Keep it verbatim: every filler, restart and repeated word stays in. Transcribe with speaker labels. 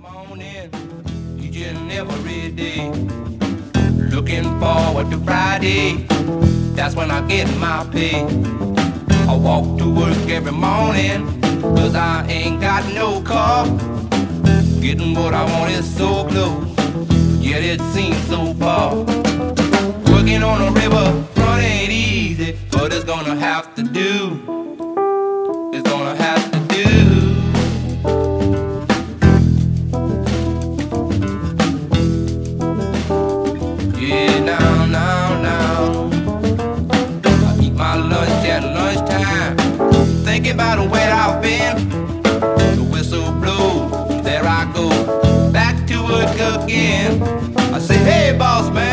Speaker 1: morning, each and every day. Looking forward to Friday, that's when I get my pay. I walk to work every morning, cause I ain't got no car. Getting what I want is so close, yet it seems so far. Working on a river front ain't easy, but it's gonna have to do. It's gonna have to do. Yeah, now, now, now I eat my lunch at lunchtime, thinking about where I've been. The whistle blows, there I go, back to work again. I say, hey boss man,